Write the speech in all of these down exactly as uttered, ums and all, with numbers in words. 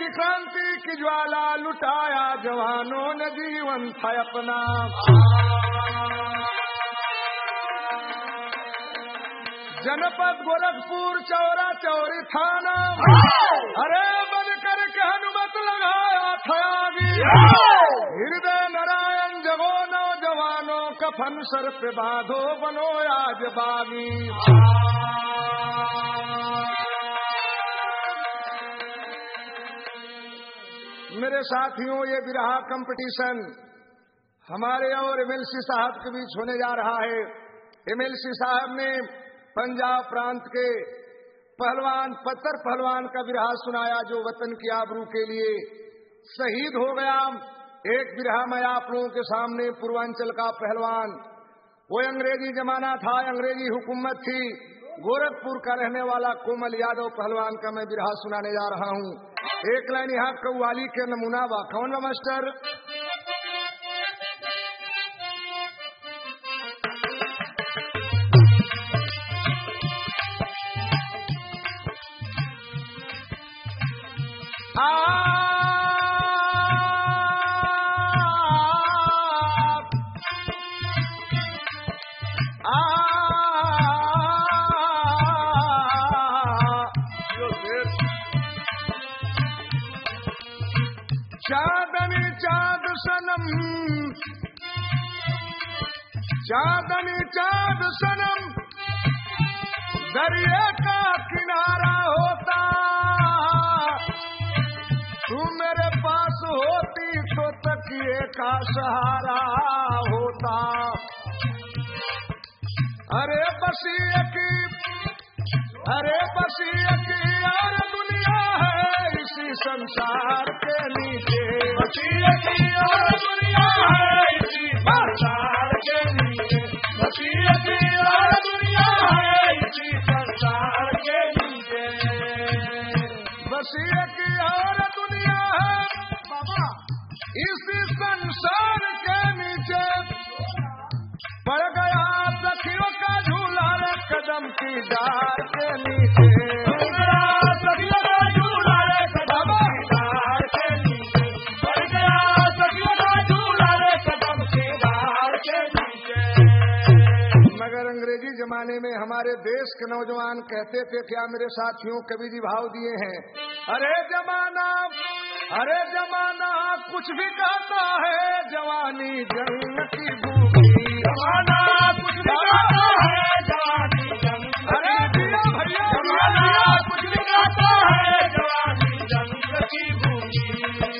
की क्रांति की ज्वाला लुटाया जवानों ने जीवन था अपना। जनपद गोरखपुर चौरा चौरी थाना, अरे बनकर के हनुमत लगाया था आगे। हृदय नारायण जगो नौजवानों कफन सर पे बांधो बनो आज बागी। मेरे साथियों, ये बिरहा कंपटीशन हमारे और एमएलसी साहब के बीच होने जा रहा है। एमएलसी साहब ने पंजाब प्रांत के पहलवान पत्थर पहलवान का बिरहा सुनाया जो वतन की आबरू के लिए शहीद हो गया। एक बिरहा मैं आप लोगों के सामने पूर्वांचल का पहलवान, वो अंग्रेजी जमाना था, अंग्रेजी हुकूमत थी, गोरखपुर का रहने वाला कोमल यादव पहलवान का मैं बिरहा सुनाने जा रहा हूँ। एक लाइन यहाँ कव्वाली के नमूना बा, कौन बा मास्टर? आ चांदनी चांद सनम, चांदनी चांद सनम, दरिया का किनारा होता, तू मेरे पास होती तो तकिए का सहारा होता। अरे बसी की, अरे बसी की यार दुनिया है इसी संसार के नीचे, बसी की यार दुनिया है इसी संसार के नीचे, बसी की यार दुनिया है इसी संसार के नीचे, बसी की यार दुनिया है बाबा इसी संसार के नीचे। पड़ गया सखियों का झूला रे कदम की डार के नीचे, सखियों का झूला रे कदम की डार के नीचे, पड़ गया सखियों का झूला रे कदम की डार के नीचे। मगर अंग्रेजी जमाने में हमारे देश के नौजवान कहते थे क्या मेरे साथियों? कवि जी भाव दिए हैं, अरे जमाना, अरे जमाना कुछ भी कहता है, जवानी जंग की भूखी, जमाना कुछ भी कहता है, जवानी जंग, अरे दिया भैया जमाना कुछ भी कहता है, जवानी जंग की भूखी,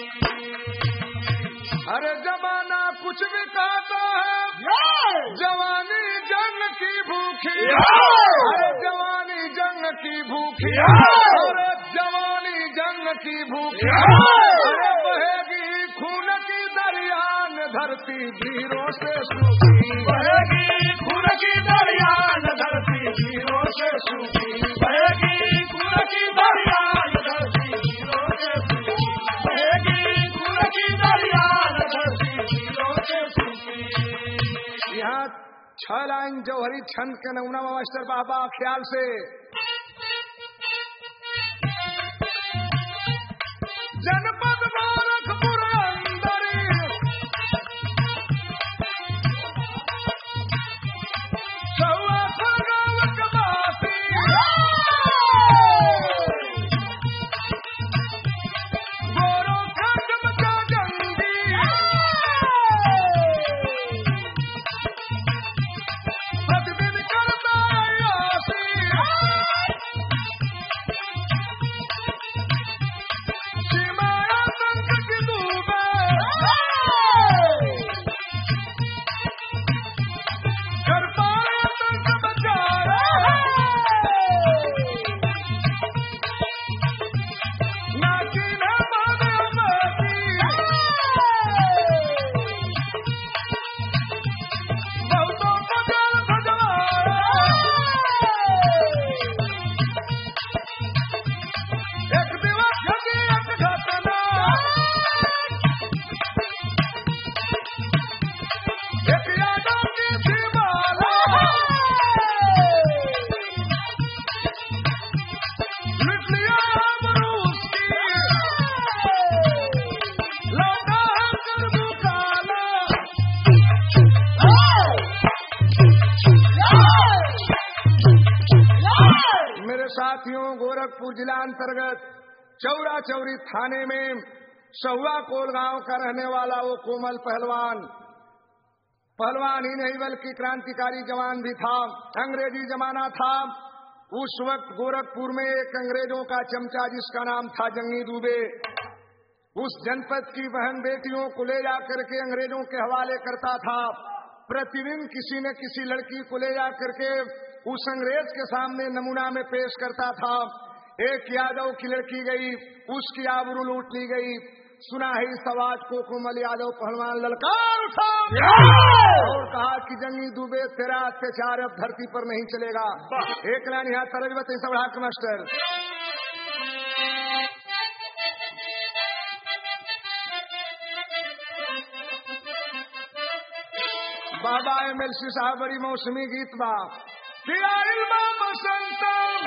अरे जमाना कुछ भी कहता है, जवानी जंग की भूखी, अरे जवानी जंग की भूखी, अरे जवानी जंग की भूखी, अरे बहेगी खून की दरिया न धरती धीरों से सूखी, बहेगी खून की दरिया न धरती धीरों से सूखी, बहेगी खून की दरिया न धरती धीरों से सूखी, बहेगी खून की दरिया न धरती धीरों से सूखी। यहाँ छह लाइन जौहरी छंद के नमूना मास्टर बाबा ख्याल से। जनपद गोरखपुर अंदरी, सौआ गाँव कबासी, गोरो खंड बचा जंगी, प्रतिदिन करता आसी, सीमा गोरखपुर जिला अंतर्गत चौरा चौरी थाने में सहुआ कोल गांव का रहने वाला वो कोमल पहलवान पहलवान ही नहीं बल्कि क्रांतिकारी जवान भी था। अंग्रेजी जमाना था। उस वक्त गोरखपुर में एक अंग्रेजों का चमचा जिसका नाम था जंगी दुबे, उस जनपद की बहन बेटियों को ले जाकर के अंग्रेजों के हवाले करता था। प्रतिदिन किसी न किसी लड़की को ले जाकर के उस अंग्रेज के सामने नमूना में पेश करता था। एक यादव की लड़की गई, उसकी आबरू लूट ली गई। सुना है इस आवाज को कोमल यादव पहलवान ललकार उठा और कहा कि जंगी दुबे तेरा अत्याचार अब धरती पर नहीं चलेगा। एक लाइन यहाँ तरज बते सबड़ा के मास्टर। बाबा एम एल सी साहब बड़ी मौसमी गीत बा बसंत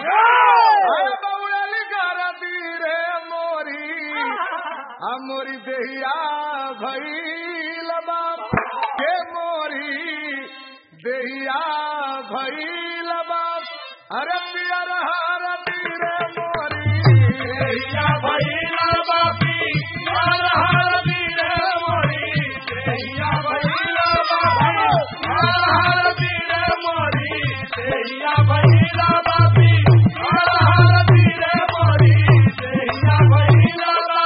रे मोरी मोरी देहिया भैल बाप के मोरी देहिया भैल बाप अरे पियर हरती रे मोरी देहिया भैल बापी हरती रे मोरी देहिया भैल बापी हरती रे मोरी देहिया भैल बापी हरती रे मोरी देहिया भैल।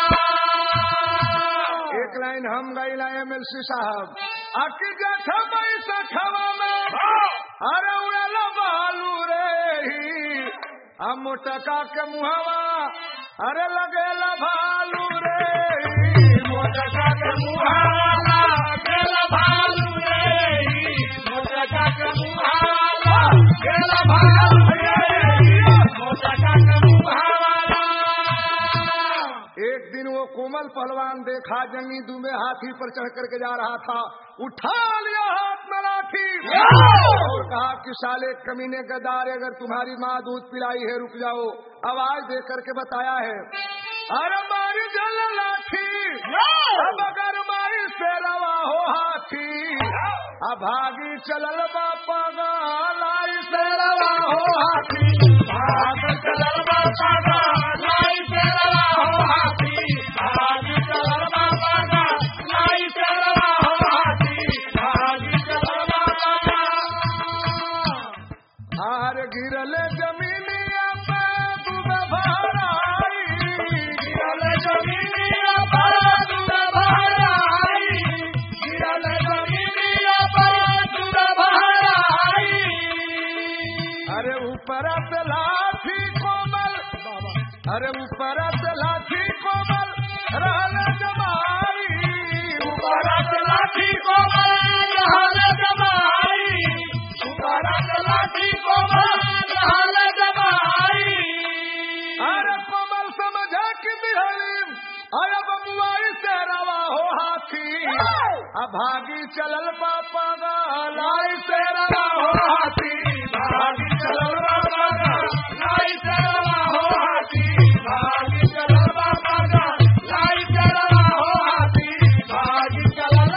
एक लाइन हम गईला एम एल सी साहब आके जठा पैसा खवा में अरे उड़ल बालू रे हम मोटका के मुहवा अरे लगेला भालू रे मोटका के मुहवा लगेला भालू रे मोटका के मुहवा लगेला भालू रे मोटका के मुहवा। एक दिन वो कोमल पहलवान देखा जंगी दुबे हाथी पर चढ़ करके जा रहा था, उठा लिया हाथ में लाठी और कहा कि साले कमीने गद्दार अगर तुम्हारी माँ दूध पिलाई है रुक जाओ। आवाज दे करके बताया है अरे मारी जल लाठी अब अगर मारी से रवा हो हाथी अभागी चलल बापा लाई से रवा हो हाथी भाग चलल बापा लाई से रवा हो हाथी भाग चलल बापा लाई से रवा हो हाथी भाग चलल बापा हार गिरल जमीनिया पे दुबे भराई गिरल जमीनिया पे दुबे भराई गिरल जमीनिया पे दुबे भराई अरे ऊपर से लाठी कोमल अरे ऊपर से लाठी कोमल रहल जमाई ऊपर से लाठी कोमल रहल जमाई ऊपर से लाठी कोमल रहल जमाई। अरे कोमल समझा कि दिहली अरे बबुआई से रवा हो हाथी अभागी चलल पापा लाई से रवा हो हाथी भागी चलल बाबा लाई से रवा हो हाथी भागी चलल बाबा लाई से रवा हो हाथी भागी चलल।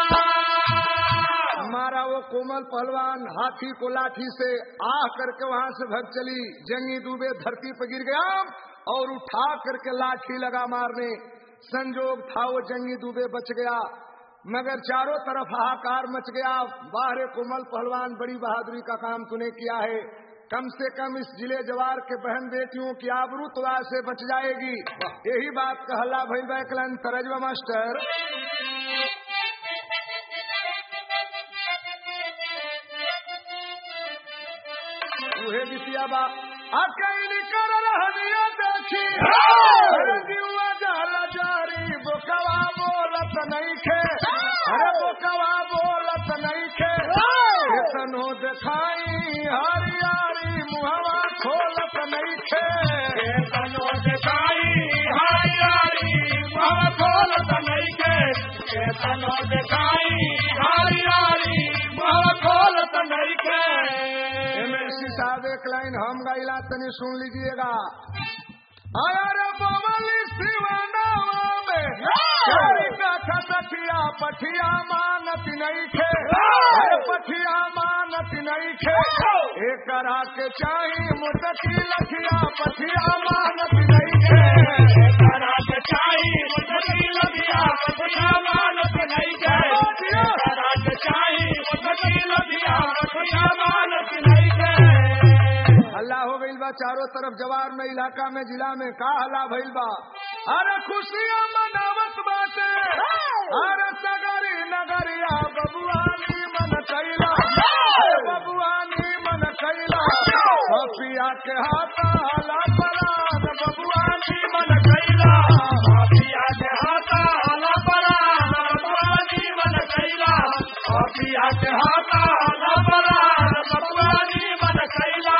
हमारा वो कोमल पहलवान हाथी को लाठी से आह करके वहाँ से भग चली। जंगी दुबे धरती पर गिर गया और उठा करके लाठी लगा मारने। संजोग था वो जंगी दुबे बच गया मगर चारों तरफ हाहाकार मच गया। बाहरे कोमल पहलवान बड़ी बहादुरी का काम तूने किया है, कम से कम इस जिले जवार के बहन बेटियों की आबरू तो से बच जाएगी। यही बात का हल्ला भई बैकलन तरजवा मास्टर। उहे बिटिया बा अकैली कर रहनिया देखी जीवा जाला जारी बोकवा बोलत नहीं खे अरे बोकवा बोलत नहीं खे तनो देखाई हरियारी मुहवा खोलत नहीं खे तनो देखाई हरियारी मुहवा खोलत नहीं खे तनो देखाई हरियारी मुहवा खोलत नहीं खे। साहब एक लाइन हम गाइला तनी सुन लीजिएगा। अरे बवली सिवाना में का सखी नगरिया पठिया मानत नहीं खे, अरे पठिया मानत नहीं खे, एक करा के चाही मुटकी लखिया पठिया मानत नहीं खे, एक करा के चाही मुटकी लखिया पठिया मानत नहीं खे, एक करा के चाही मुटकी लखिया पठिया मानत नहीं खे। हल्ला हो गईल बा चारों तरफ, जवार में, इलाका में, जिला में, का हल्ला भइल बा। अरे खुशियां मनावत बाटे, अरे सगरी नगरिया बबुआनी मन कैला, बबुआनी मन कैला, पिया के हाथा हला पराग बबुआनी मन कैला, पिया के हाथा हला पराग बबुआनी मन कैला, पिया के हाथा हला पराग बबुआनी मन कैला।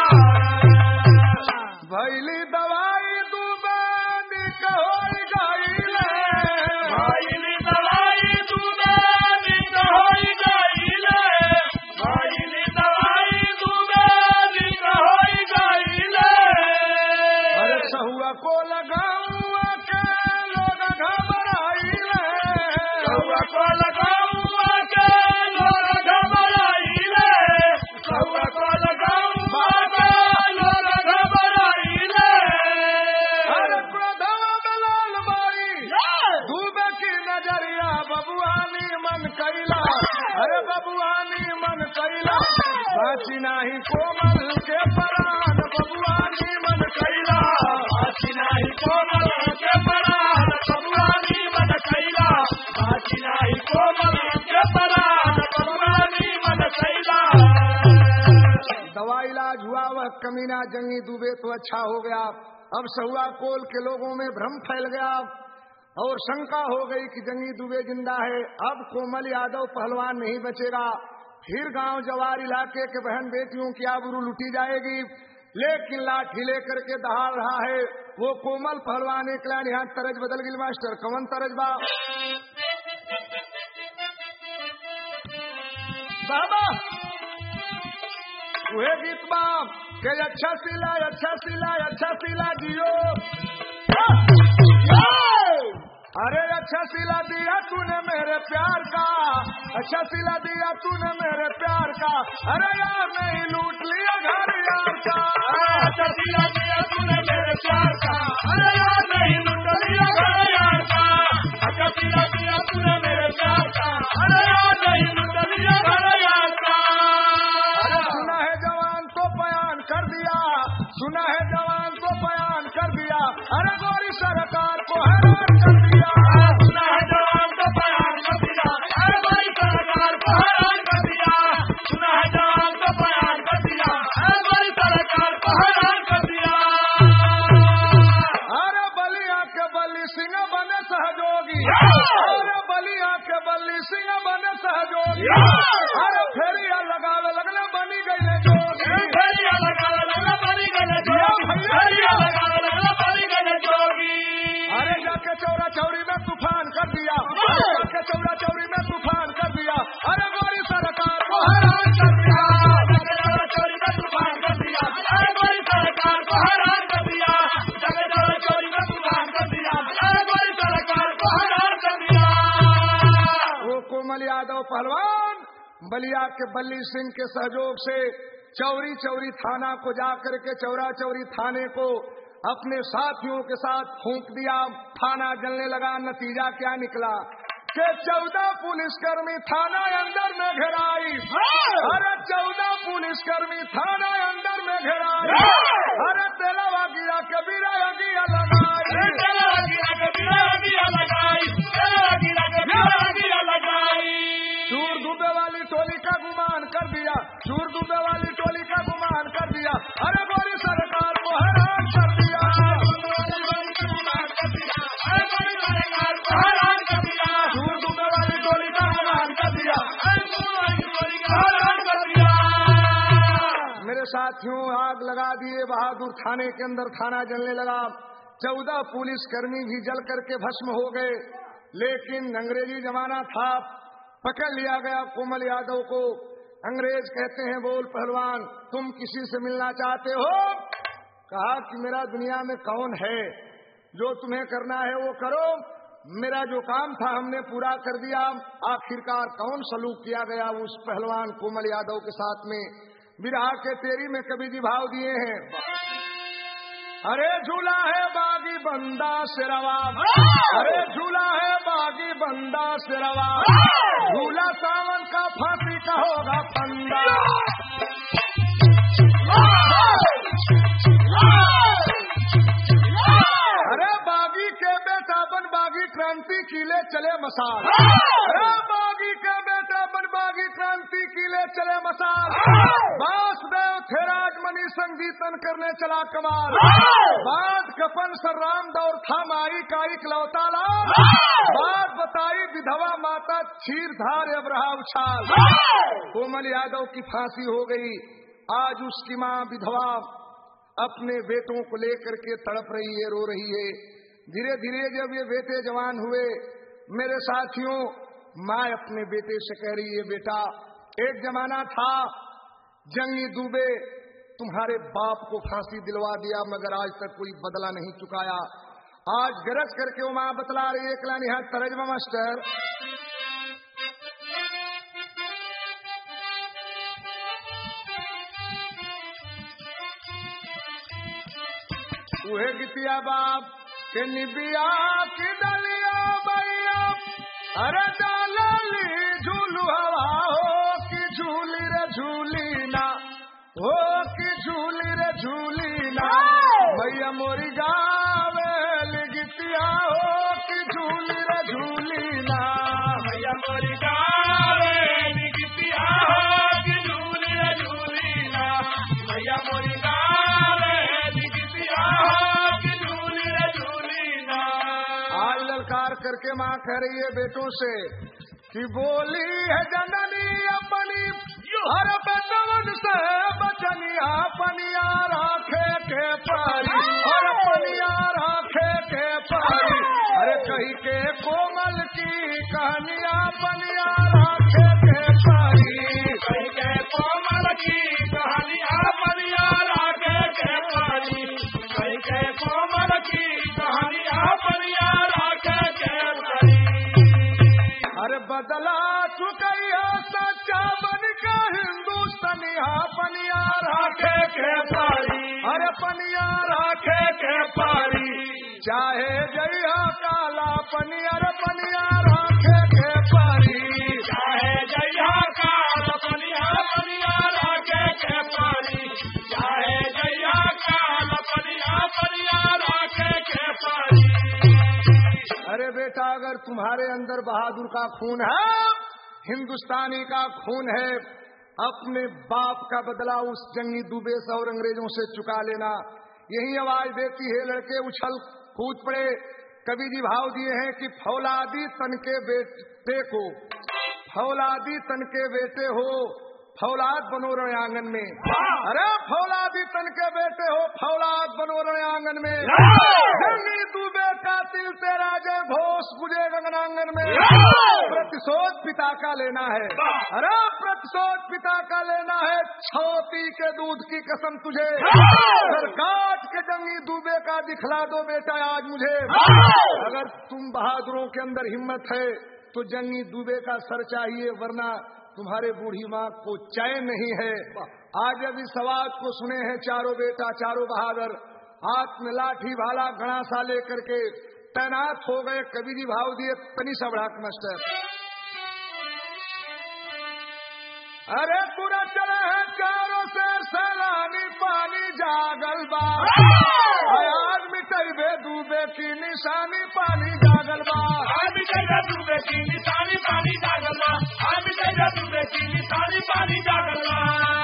भैली दवाई दुबानी कहोई गईले, भैली दवाई दुबानी कहोई गईले, भैली दवाई दुबानी कहोई गईले। अरे सहुआ को लगाऊआ के लोग घबराइले, सहुआ को लगाऊआ के लोग घबराइले, सहुआ को लगाऊआ के लोग घबराइले। अरे क्रोधवा बलाल बाई डूबे की नजरिया बबुआनी मन कैला, अरे बबुआनी मन कैला, बाची नाही कोमल के परान बबुआनी मन कैला, बाची नाही कोमल के परान बबुआनी मन कैला, बाची नाही कोमल के परान बबुआनी मन कैला। दवा इलाज हुआ, वह कमीना जंगी दुबे तो अच्छा हो गया। अब सहुआ कोल के लोगों में भ्रम फैल गया और शंका हो गई कि जंगी दुबे जिंदा है, अब कोमल यादव पहलवान नहीं बचेगा, फिर गांव जवार इलाके के बहन बेटियों की आबरू लुटी जाएगी। लेकिन लाठी लेकर के दहाड़ रहा है वो कोमल पहलवान। एक लाइन यहाँ तरज बदल गई मास्टर, कवन तरज बा बाबा वह गीत बाप के अच्छा सिला अच्छा सिला अच्छा सिला जियो, अरे अच्छा सिला दिया तूने मेरे प्यार का, अच्छा सिला दिया तूने मेरे प्यार का, अरे यार नहीं लूट लिया घर यार का, अच्छा सिला दिया तूने मेरे प्यार का, अरे यार नहीं लूट लिया घर यार का, अच्छा सिला दिया तूने मेरे प्यार का, अरे यार नहीं लूट लिया घर यार का। अरे सुना है जवान तो बयान कर दिया, सुना है जवान तो बयान कर दिया, अरे गोरी सरकार को हैरान कर दिया, सुना है जवान तो बयान कर दिया, अरे गोरी सरकार को हैरान कर दिया, सुना है जवान तो बयान कर दिया, अरे गोरी सरकार को हैरान कर दिया। अरे बलिया के बल्ली सिंह बने सहयोगी, अरे बलिया के बल्ली सिंह बने सहयोगी, अरे फेरिया लगावे लगले बनी गई जोगी, फेरिया लगावे लगले बनी गई जोगी, फेरिया लगावे लगले बनी गई जोगी। अरे जाके चौरा चौरी में तूफान कर दिया, अरे जाके चौरा चौरी में तूफान कर दिया, अरे गोरी सरकार को हैरान कर दिया, जाके चौरा चौरी में तूफान कर दिया, अरे गोरी सरकार को हैरान कर दिया, जाके चौरा चौरी में तूफान कर दिया, अरे गोरी सरकार को हैरान कर दिया। वो कोमल यादव पहलवान बलिया के बल्ली सिंह के सहयोग से चौरी चौरी थाना को जाकर के चौरा चौरी थाने को अपने साथियों के साथ फूंक दिया, थाना जलने लगा। नतीजा क्या निकला कि चौदह पुलिसकर्मी थाना अंदर में घेराई, अरे चौदह पुलिसकर्मी थाना अंदर में घेराई, अरे तेलावा गिरा के बिरा गिया लगाई, तेलावा गिरा के बिरा गिया लगाई, तेलावा गिरा के बिरा गिया लगाई। चूर डूबे वाली टोली का गुमान कर दिया, चूर डूबे वाली टोली का गुमान कर दिया, अरे गोरी सरकार को हैरान कर दिया, अरे गोरी सरकार को हैरान कर दिया, चूर डूबे वाली टोली का गुमान कर दिया, अरे गोरी टोली का हैरान कर दिया। मेरे साथियों आग लगा दिए बहादुर थाने के अंदर, थाना जलने लगा, चौदह पुलिसकर्मी भी जल करके भस्म हो गए। लेकिन अंग्रेजी जमाना था, पकड़ लिया गया कोमल यादव को। अंग्रेज कहते हैं बोल पहलवान तुम किसी से मिलना चाहते हो? कहा कि मेरा दुनिया में कौन है, जो तुम्हें करना है वो करो, मेरा जो काम था हमने पूरा कर दिया। आखिरकार कौन सलूक किया गया उस पहलवान कोमल यादव के साथ में। विरहा के तेरी में कवि जी भाव दिए हैं। अरे झूला है बागी बंदा सिरवा, अरे झूला है बागी बंदा सिरवा, झूला सावन का फांसी का होगा फंदा। अरे बागी के बेटा बन बागी क्रांति कीले चले मसाल, अरे बागी के बेटा बन बागी क्रांति कीले चले मसाल। वासुदेव थे राजमणि संगीतन करने चला कमाल, बात कपन सर राम दौर था माई का इकलौता लाल। बात बताई विधवा माता क्षीर धार अब रहा उछाल। कोमल यादव की फांसी हो गई। आज उसकी माँ विधवा अपने बेटों को लेकर के तड़प रही है, रो रही है। धीरे धीरे जब ये बेटे जवान हुए, मेरे साथियों, माँ अपने बेटे से कह रही है, बेटा एक जमाना था जंगी दुबे तुम्हारे बाप को फांसी दिलवा दिया मगर आज तक कोई बदला नहीं चुकाया। आज गरज करके वो माँ बतला रही है। एकला निहार तर्जमा मास्टर। उहे गितिया बाप के निबिया की डलिया भैया, अरे डाली झूलू हवा हो कि झूली रे झूली ना, हो कि झूली रे झूली ना। भैया मोरी गावे गितिया हो कि झूली रे झूली ना, भैया मोरी गावे गितिया हो कि झूली रे झूली ना, भैया मोरी गावे गितिया हो कि झूली रे झूली ना। आज ललकार करके माँ कह रही है बेटों से कि बोली है जननी अपनी हर बचवन से बचनिया पनिया राखे के पारी, हर पनिया राखे के पारी। अरे कही के कोमल की कहानिया पनिया राखे के पारी, कही के कोमल की कहानिया पनिया राखे के पारी, कही के कोमल की कहानिया पनिया राखे के पारी। अरे बदला चुकैया सच्चा बन के हिंदुस्तानिया पनिया राखे के पारी, अरे पनिया राखे के पारी। चाहे जइया काला पनिया रे पनिया राखे के पारी, चाहे जइया काला पनिया पनिया राखे के पारी, चाहे जइया काला पनिया पनिया राखे के पारी। अरे बेटा अगर तुम्हारे अंदर बहादुर का खून है, हिंदुस्तानी का खून है, अपने बाप का बदला उस जंगी दुबे से और अंग्रेजों से चुका लेना। यही आवाज देती है लड़के उछल कूद पड़े। कवि जी भाव दिए हैं कि फौलादी तन के बेटे को, फौलादी तन के बेटे हो, फौलाद बनो रण आंगन में। अरे फौलादी तन के बेटे हो, फौलाद बनो रण आंगन में। जंगी दुबे का तिल तेरा जय घोष गुजे गगनांगन में। प्रतिशोध पिता का लेना है, अरे प्रतिशोध पिता का लेना है। छौती के दूध की कसम तुझे, सर काट के जंगी दुबे का दिखला दो बेटा आज मुझे। अगर तुम बहादुरों के अंदर हिम्मत है तो जंगी दुबे का सर चाहिए, वरना तुम्हारे बूढ़ी माँ को चैन नहीं है। आज अभी सवाल को सुने हैं चारों बेटा चारों बहादुर हाथ में लाठी भाला गणासा लेकर के तैनात हो गए। कवि जी भाव दिए तनी सा बढ़ा मास्टर। अरे पूरा चले हैं चारों से सलानी पानी जागल बा, आज मिटे दुबे की निशानी पानी जागल बा, आज मिटे दुबे की निशानी पानी जागल बा, आज मिटे दुबे की निशानी पानी जागल बा।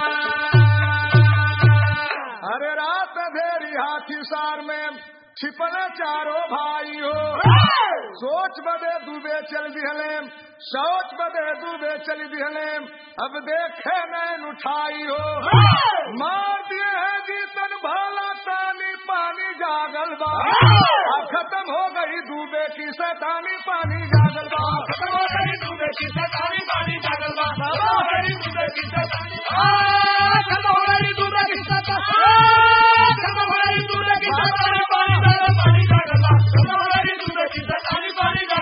अरे रात अंधेरी हाथी सार में छिपने चारों भाई हो, सोच बदे दुबे चल दिहले, सोच बदे दुबे चल दिहले, अब देखे नैन उठाई हो। मार दिए है जीतन भाला तानी पानी जागल बा, खत्म हो गई दुबे की सैतानी पानी जागल बा, खत्म हो गई दुबे की सैतानी पानी जागल बा, खत्म हो गई दुबे की सैतानी, खत्म हो गई दुबे की सैतानी, खत्म हो गई दुबे की सैतानी पानी जागल बा, खत्म हो गई दुबे की सैतानी पानी।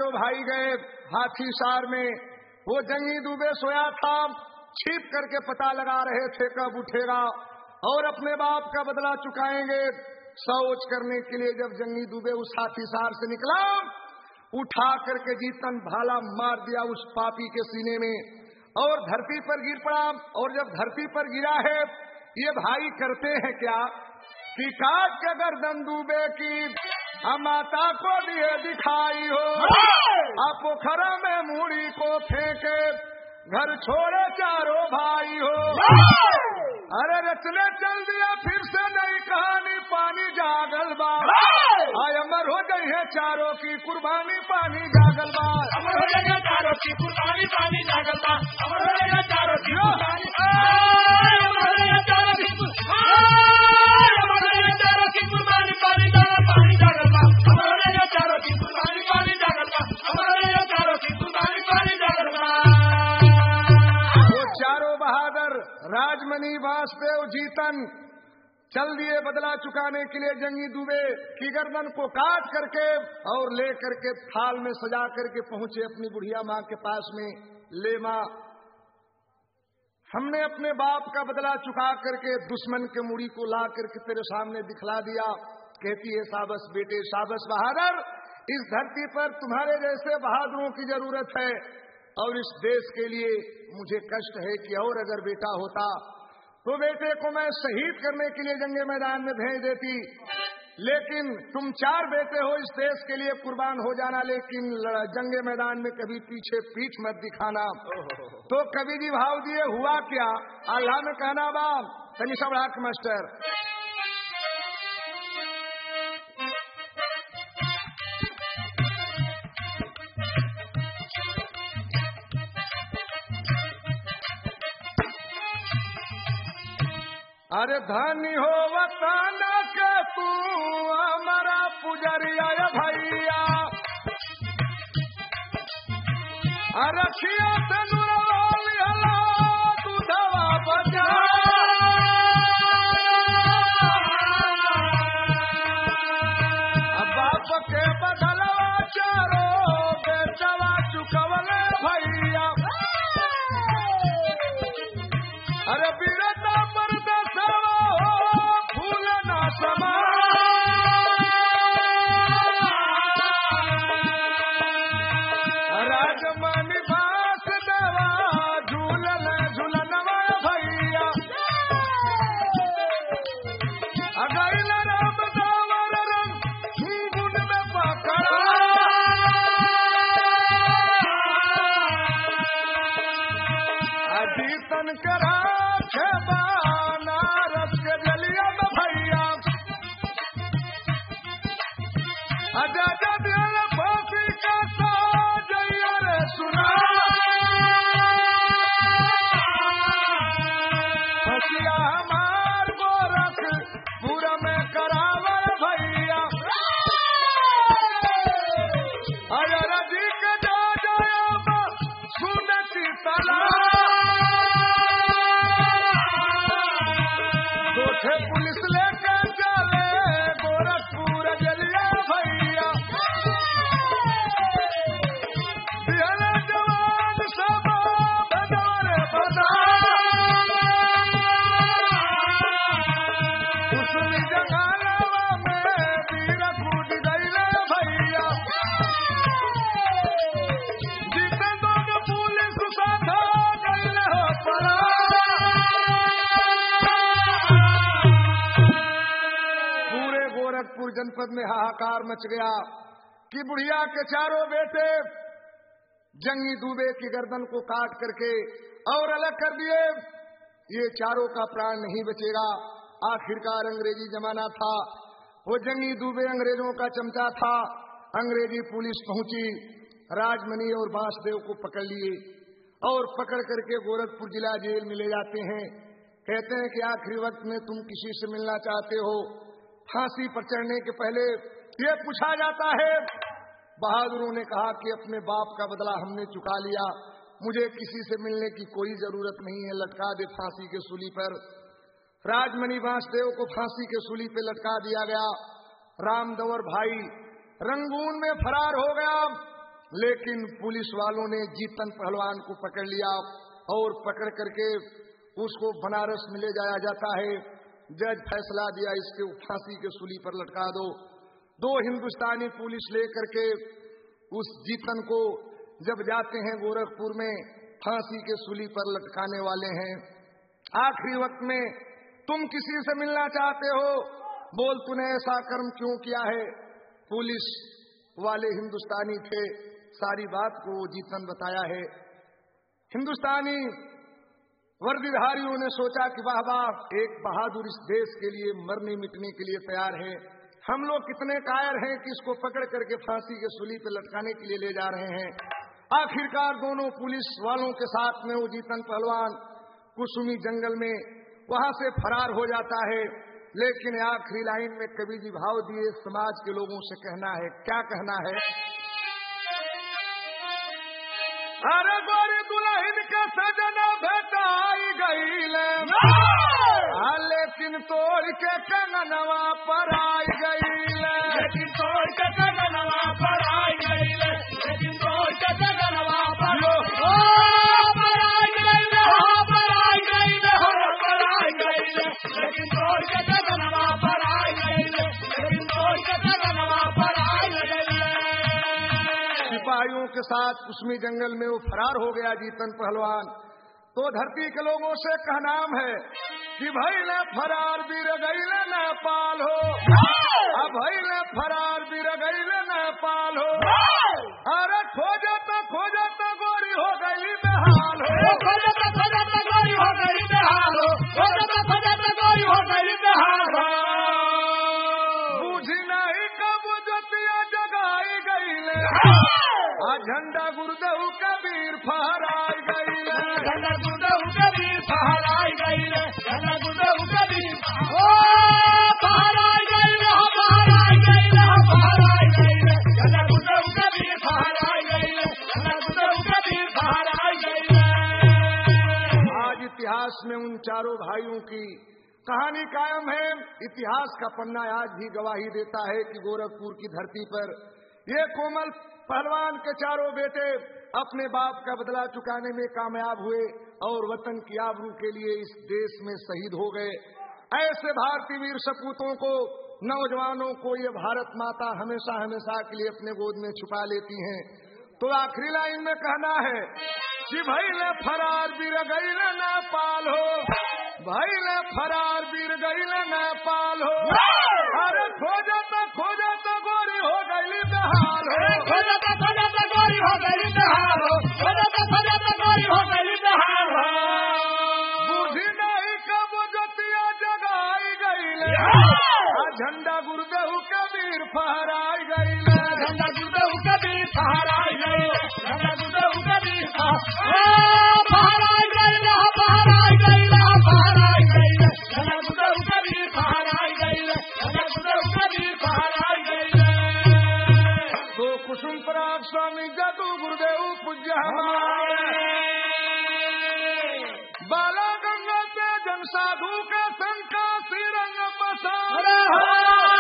चारों भाई गए हाथी सार में। वो जंगी दुबे सोया था, छिप करके पता लगा रहे थे कब उठेगा और अपने बाप का बदला चुकाएंगे। सोच करने के लिए जब जंगी दुबे उस हाथी सार से निकला, उठा करके जीतन भाला मार दिया उस पापी के सीने में और धरती पर गिर पड़ा। और जब धरती पर गिरा है, ये भाई करते हैं क्या कि काट के गर्दन दुबे की माता को दिए दिखाई हो, आप पोखरा में मूड़ी को फेंके घर छोड़े चारों भाई हो। अरे रचने चल दिया फिर से नई कहानी, पानी जागल बा आय अमर हो गई है चारों की कुर्बानी, पानी जागल बा अमर हो गई है चारों की कुर्बानी, पानी जागल बा अमर हो गई है चारों की कुर्बानी, अमर हो गई है चारों की कुर्बानी, पानी जागल पानी जागल बा अमर हो गई है चारों की कुर्बानी, पानी जागल बा अमर हो गई है चारों की कुर्बानी, पानी जागल बा। चारों बहादुर राजमणि वासुदेव जीतन चल दिए बदला चुकाने के लिए जंगी दुबे की गर्दन को काट करके और ले करके थाल में सजा करके पहुंचे अपनी बुढ़िया माँ के पास में। ले माँ, हमने अपने बाप का बदला चुका करके दुश्मन के मुड़ी को ला करके तेरे सामने दिखला दिया। कहती है शाबाश बेटे, शाबाश बहादुर, इस धरती पर तुम्हारे जैसे बहादुरों की जरूरत है और इस देश के लिए मुझे कष्ट है कि और अगर बेटा होता तो बेटे को मैं शहीद करने के लिए जंगे मैदान में भेज देती, लेकिन तुम चार बेटे हो, इस देश के लिए कुर्बान हो जाना, लेकिन जंगे मैदान में कभी पीछे पीठ मत दिखाना। तो कवि जी भाव दिए, हुआ क्या अल्लाह में कहना बाप तनी सबराक मास्टर। अरे धनी हो वतन के तू हमारा पुजरिया भैया, अरखिया से नुरवालिया तू दवा बजा, बाप के बदलवा चारो बेटवा चुकवले भैया। अरे बीरता पर फूल ना समा राजमणि वासुदेवा झूलन झूलनवा भैया, अगैल राम दावर रंग गुण में पकड़ा, अजीतन के राखे बनारस के जलिया में भैया, अजा जल फांसी का साजैया रे सुना, फसिया हमार गोरख पूरा में करावे भैया, अरे रजी के जा जाया सुनती तला, पुलिस लेकर चले गोरखपुर जलिया भैया, बिहला जवान सब बदौरे बदा, उसमें जंगलवा में वीर कूद गईले भैया, जितने दोनों पुलिस साथा गईले हो पड़ा, गोरखपुर जनपद में हाहाकार मच गया कि बुढ़िया के चारों बेटे जंगी दुबे की गर्दन को काट करके और अलग कर दिए। ये चारों का प्राण नहीं बचेगा। आखिरकार अंग्रेजी जमाना था, वो जंगी दुबे अंग्रेजों का चमचा था। अंग्रेजी पुलिस पहुंची, राजमणि और वासुदेव को पकड़ लिए और पकड़ करके गोरखपुर जिला जेल में ले जाते हैं। कहते हैं कि आखिरी वक्त में तुम किसी से मिलना चाहते हो, फांसी पर चढ़ने के पहले ये पूछा जाता है। बहादुरों ने कहा कि अपने बाप का बदला हमने चुका लिया, मुझे किसी से मिलने की कोई जरूरत नहीं है, लटका दे फांसी के सूली पर। राजमणि वासुदेव को फांसी के सूली पे लटका दिया गया। रामदंवर भाई रंगून में फरार हो गया। लेकिन पुलिस वालों ने जीतन पहलवान को पकड़ लिया और पकड़ करके उसको बनारस में ले जाया जाता है। जज फैसला दिया, इसके फांसी के सूली पर लटका दो। दो हिंदुस्तानी पुलिस लेकर के उस जीतन को जब जाते हैं गोरखपुर में, फांसी के सूली पर लटकाने वाले हैं। आखिरी वक्त में तुम किसी से मिलना चाहते हो, बोल तूने ऐसा कर्म क्यों किया है। पुलिस वाले हिंदुस्तानी थे, सारी बात को जीतन बताया है। हिंदुस्तानी वर्दीधारियों ने सोचा कि वाह वाह, एक बहादुर इस देश के लिए मरने मिटने के लिए तैयार है। हम लोग कितने कायर हैं कि इसको पकड़ करके फांसी के सूली पे लटकाने के लिए ले जा रहे हैं। आखिरकार दोनों पुलिस वालों के साथ में वो जीतन पहलवान कुसुमी जंगल में वहां से फरार हो जाता है। लेकिन आखिरी लाइन में कवि जी भाव दिए, समाज के लोगों से कहना है। क्या कहना है? अरे गोरी दुल्हन के सजना भेटाई गई, लेकिन तोड़ के कंगनवा पर आई गई, लेकिन तोड़ के कंगनवा पर आई गई, लेकिन तोड़ के कंगनवा पर पर आई गई, पर आई गई, पर आई गई, लेकिन तोड़ के कंगनवा पर आई गई, लेकिन तोड़ के कंगनवा पर आई गई। सिपाहियों के साथ कुसमी जंगल में वो फरार हो गया जीतन पहलवान। तो धरती के लोगों से कहनाम है कि भाई ने फरार बीर गईले नेपाल हो, अब भाई ने फरार बीर गईले नेपाल हो। अरे खोजा तो खोजा तो गोरी हो गई बेहाल हो, खोजा तो खोजा तो गोरी हो गई बेहाल हो, खोजा तो खोजा तो गोरी हो गई बेहाल हो। बूझी नहीं कब ज्योतिया जगाई गईले, झंडा गुरुदेव कबीर फहराई गईले, झंडा गुरुदेव कबीर फहराई गईले, झंडा गुरुदेव कबीर ओ फहराई गईले, फहराई गईले, फहराई गईले, झंडा गुरुदेव कबीर फहराई गईले, झंडा गुरुदेव कबीर फहराई गईले। आज इतिहास में उन चारों भाइयों की कहानी कायम है। इतिहास का पन्ना आज भी गवाही देता है कि गोरखपुर की धरती पर ये कोमल पहलवान के चारों बेटे अपने बाप का बदला चुकाने में कामयाब हुए और वतन की आबरू के लिए इस देश में शहीद हो गए। ऐसे भारतीय वीर सपूतों को, नौजवानों को ये भारत माता हमेशा हमेशा के लिए अपने गोद में छुपा लेती हैं। तो आखिरी लाइन में कहना है कि भाई ले फरार बीर गईले नेपाल हो, भाई ले फरार बीर गईले नेपाल हो। अरे खोजा तो खोजा तो गोरी हो गई बेहाल हो, खोजा तो खोजा तो गोरी हो गई बेहाल हो, खोजा तो खोजा तो गोरी हो गई बेहाल हो। बूझी नहीं कब ज्योतिया जगाई गईले, झंडा गुरुदेव कबीर फहराई गईले, झंडा गुरुदेव कबीर फहराई गईले, झंडा गुरुदेव कबीर फहराई गईले, फहराई गईले, फहराई गईले, झंडा गुरुदेव कबीर फहराई गईले, झंडा गुरुदेव कबीर फहराई गईले। तो कुसुम पराग स्वामी जदू गुरुदेव पूज्य हमारे, बाला गंगा से जन साधु के संग का श्रीरंग बसा।